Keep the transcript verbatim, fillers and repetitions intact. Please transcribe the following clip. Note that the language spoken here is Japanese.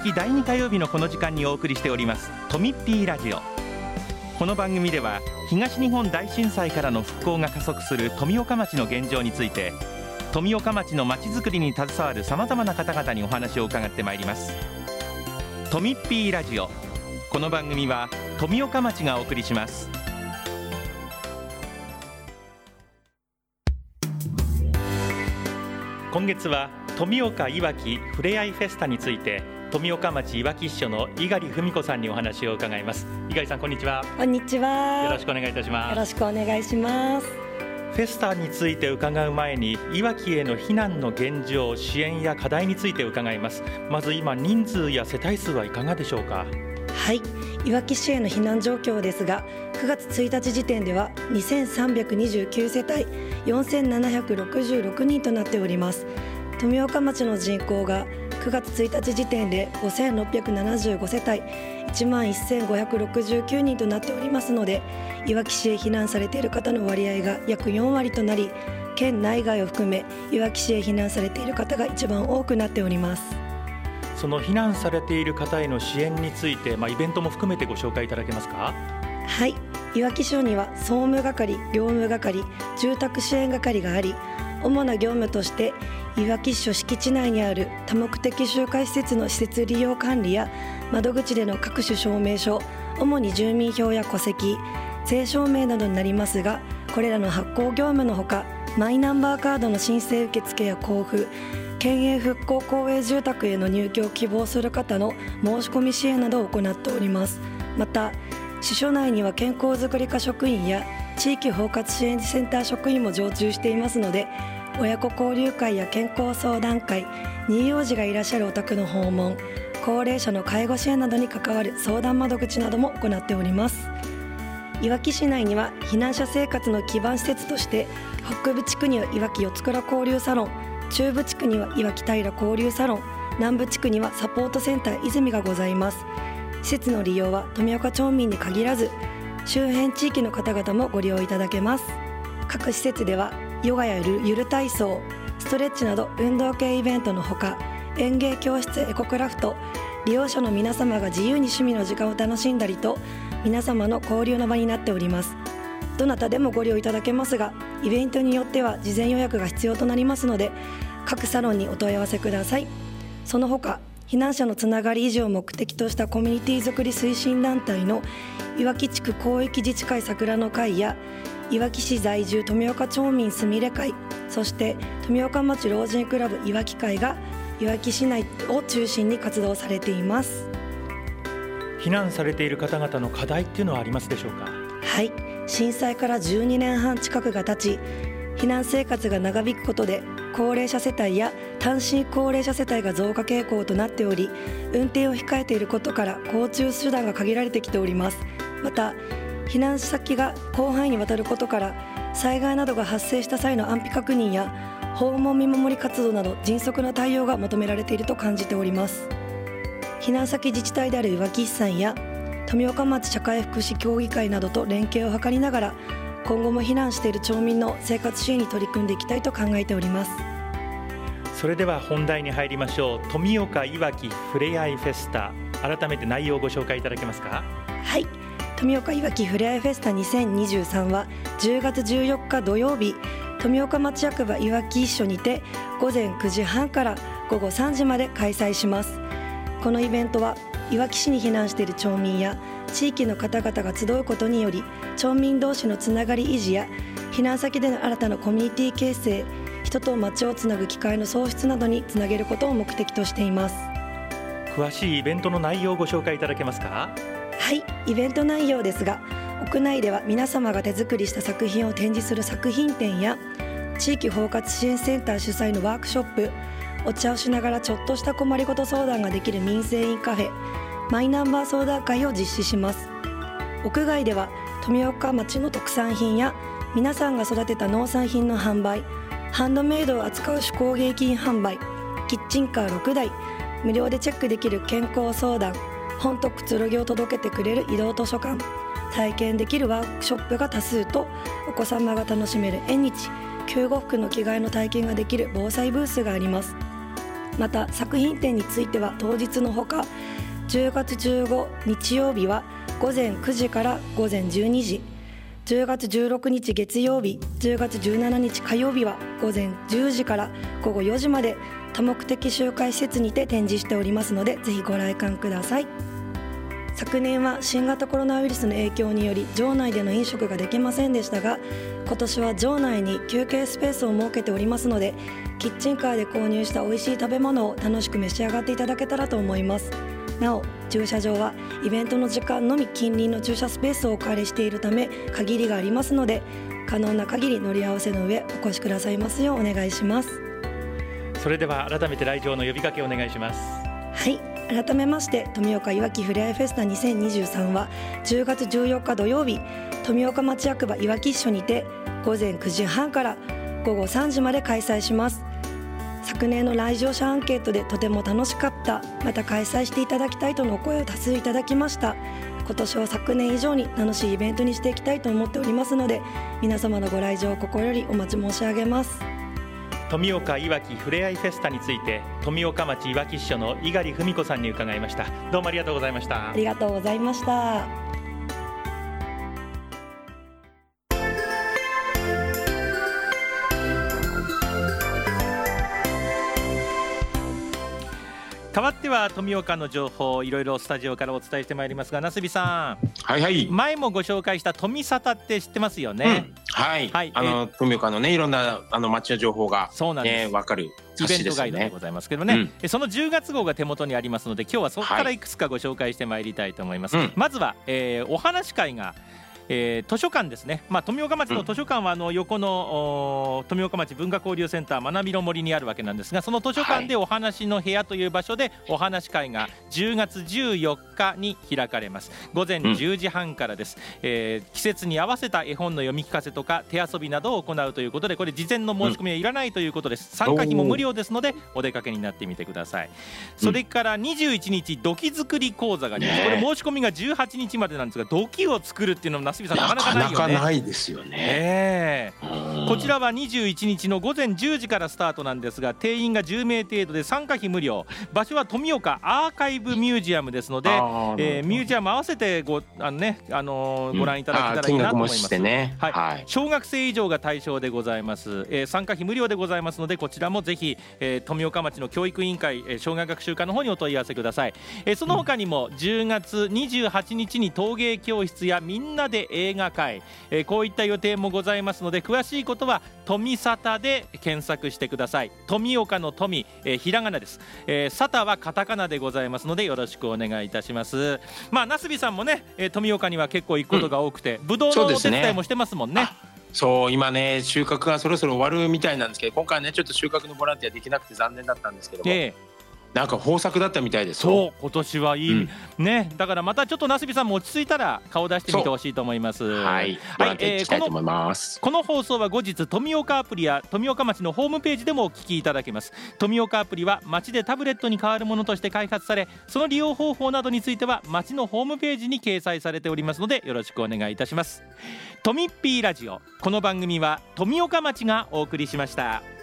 月だいに火曜日のこの時間にお送りしておりますとみっぴーラジオ。この番組では東日本大震災からの復興が加速する富岡町の現状について、富岡町のまちづくりに携わるさまざまな方々にお話を伺ってまいります。とみっぴーラジオ。この番組は富岡町がお送りします。今月は富岡いわきふれあいフェスタについて、富岡町いわき支所の猪狩文子さんにお話を伺います。猪狩さん、こんにちは。 こんにちは。 よろしくお願いいたします。 よろしくお願いします。 フェスタについて伺う前に、いわきへの避難の現状、支援や課題について伺います。まず今、人数や世帯数はいかがでしょうか。 はい、いわき市への避難状況ですが、くがつついたち時点ではにせんさんびゃくにじゅうきゅうせたいよんせんななひゃくろくじゅうろくにんとなっております。富岡町の人口がくがつついたち時点でごせんろっぴゃくななじゅうごせたいいちまんせんごひゃくろくじゅうきゅうにんとなっておりますので、いわき市へ避難されている方の割合が約よんわりとなり、県内外を含めいわき市へ避難されている方が一番多くなっております。 その避難されている方への支援について、まあ、イベントも含めてご紹介いただけますか。 はい、いわき署には総務係、業務係、住宅支援係があり、主な業務としていわき市署敷地内にある多目的集会施設の施設利用管理や窓口での各種証明書、主に住民票や戸籍、税証明などになりますが、これらの発行業務のほか、マイナンバーカードの申請受付や交付、県営復興公営住宅への入居を希望する方の申し込み支援などを行っております。また、支所内には健康づくり課職員や地域包括支援センター職員も常駐していますので、親子交流会や健康相談会、乳幼児がいらっしゃるお宅の訪問、高齢者の介護支援などに関わる相談窓口なども行っております。いわき市内には避難者生活の基盤施設として、北部地区にはいわき四つ倉交流サロン、中部地区にはいわき平交流サロン、南部地区にはサポートセンター泉がございます。施設の利用は富岡町民に限らず、周辺地域の方々もご利用いただけます。各施設ではヨガやゆる体操、ストレッチなど運動系イベントのほか、園芸教室、エコクラフト、利用者の皆様が自由に趣味の時間を楽しんだりと、皆様の交流の場になっております。どなたでもご利用いただけますが、イベントによっては事前予約が必要となりますので、各サロンにお問い合わせください。その他、避難者のつながり維持を目的としたコミュニティづくり推進団体のいわき地区広域自治会桜の会や、いわき市在住富岡町民すみれ会、そして富岡町老人クラブいわき会がいわき市内を中心に活動されています。 避難されている方々の課題っていうのはありますでしょうか。 はい、震災からじゅうにねんはん近くが経ち、避難生活が長引くことで高齢者世帯や単身高齢者世帯が増加傾向となっており、運転を控えていることから交通手段が限られてきております。また、避難先が広範囲にわたることから、災害などが発生した際の安否確認や訪問見守り活動など迅速な対応が求められていると感じております。避難先自治体であるいわき市さんや富岡町社会福祉協議会などと連携を図りながら、今後も避難している町民の生活支援に取り組んでいきたいと考えております。 それでは本題に入りましょう。富岡いわきふれあいフェスタ、改めて内容をご紹介いただけますか。 はい、富岡いわきふれあいフェスタにせんにじゅうさんはじゅうがつじゅうよっか土曜日、富岡町役場いわき支所にてごぜんくじはんからごごさんじまで開催します。このイベントはいわき市に避難している町民や地域の方々が集うことにより、町民同士のつながり維持や避難先での新たなコミュニティ形成、人と町をつなぐ機会の創出などにつなげることを目的としています。 詳しいイベントの内容をご紹介いただけますか。 はい、イベント内容ですが、屋内では皆様が手作りした作品を展示する作品展や、地域包括支援センター主催のワークショップ、お茶をしながらちょっとした困りごと相談ができる民生委員カフェ、マイナンバー相談会を実施します。屋外では富岡町の特産品や皆さんが育てた農産品の販売、ハンドメイドを扱う手工芸品販売、キッチンカーろくだい、無料でチェックできる健康相談、本とくつろぎを届けてくれる移動図書館、体験できるワークショップが多数と、お子様が楽しめる縁日、救護服の着替えの体験ができる防災ブースがあります。 また作品展については当日のほか、じゅうがつじゅうごにち日曜日はごぜんくじからごぜんじゅうにじ、じゅうがつじゅうろくにち月曜日、じゅうがつじゅうしちにち火曜日はごぜんじゅうじからごごよじまで多目的集会施設にて展示しておりますので、ぜひご来館ください。昨年は新型コロナウイルスの影響により場内での飲食ができませんでしたが、今年は場内に休憩スペースを設けておりますので、キッチンカーで購入した美味しい食べ物を楽しく召し上がっていただけたらと思います。なお駐車場はイベントの時間のみ近隣の駐車スペースをお借りしているため限りがありますので、可能な限り乗り合わせの上お越しくださいますようお願いします。 それでは改めて来場の呼びかけをお願いします。 はい、改めまして富岡いわきふれあいフェスタにせんにじゅうさんはじゅうがつじゅうよっか土曜日、富岡町役場いわき支所にてごぜんくじはんからごごさんじまで開催します。昨年の来場者アンケートでとても楽しかった、また開催していただきたいとのお声を多数いただきました。今年は昨年以上に楽しいイベントにしていきたいと思っておりますので、皆様のご来場を心よりお待ち申し上げます。 富岡いわきふれあいフェスタについて富岡町いわき支所の猪狩文子さんに伺いました。どうもありがとうございました。 ありがとうございました。 代わっては富岡の情報をいろいろスタジオからお伝えしてまいりますが、なすびさん、 はいはい、 前もご紹介した富沙汰って知ってますよね。 うん、はい、はい、あの富岡のねいろんなあの町の情報がそうなんです、ね、分かるイベントガイドでございますけどね、うん、そのじゅうがつ号が手元にありますので、今日はそこからいくつかご紹介してまいりたいと思います。はい、まずは、えー、お話会がえー、図書館ですね、まあ、富岡町の図書館はあの横の富岡町文化交流センター学びの森にあるわけなんですが、その図書館でお話の部屋という場所でお話会がじゅうがつじゅうよっかに開かれます。ごぜんじゅうじはんからです。えー、季節に合わせた絵本の読み聞かせとか手遊びなどを行うということで、これ事前の申し込みはいらないということです。参加費も無料ですのでお出かけになってみてください。それからにじゅういちにち土器作り講座があります。これ申し込みがじゅうはちにちまでなんですが、土器を作るっていうのもなすびさんなかなかないよね。 なかなかないですよね。 えー、こちらはにじゅういちにちのごぜんじゅうじからスタートなんですが、定員がじゅうめい程度で参加費無料。場所は富岡アーカイブミュージアムですので、えー、ミュージアム合わせて ご,、あのねあのー、ご覧いただけたらいいなと思います。 ね、 はいはい、小学生以上が対象でございます。えー、参加費無料でございますので、こちらもぜひ、えー、富岡町の教育委員会、えー、障害学習課の方にお問い合わせください。えー、その他にもじゅうがつにじゅうはちにちに陶芸教室やみんなで映画会、えー、こういった予定もございますので、詳しいことは富沙汰で検索してください。富岡の富、えー、ひらがなです。えー、沙汰はカタカナでございますのでよろしくお願いいたします。まあなすびさんもね、えー、富岡には結構行くことが多くて、ぶどうのお手伝いもしてますもんね。 そう、今ね収穫がそろそろ終わるみたいなんですけど、今回ねちょっと収穫のボランティアできなくて残念だったんですけども、えーなんか豊作だったみたいです。 そう、今年はいい、うん、ね、だからまたちょっとなすびさんも落ち着いたら顔出してみてほしいと思います。 はい、ボランティア行きたいと思います。 この放送は後日富岡アプリや富岡町のホームページでもお聞きいただけます。富岡アプリは町でタブレットに代わるものとして開発され、その利用方法などについては町のホームページに掲載されておりますのでよろしくお願いいたします。富っぴーラジオ、この番組は富岡町がお送りしました。